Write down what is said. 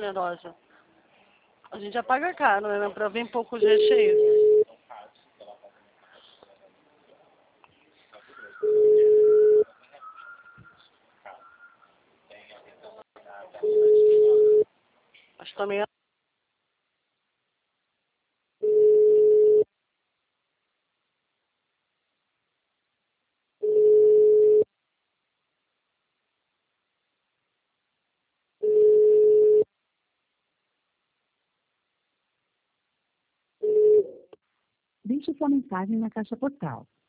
generosa. A gente já paga caro, né? Pra vir pouco de recheio. Mas também é... Deixe sua mensagem na caixa postal.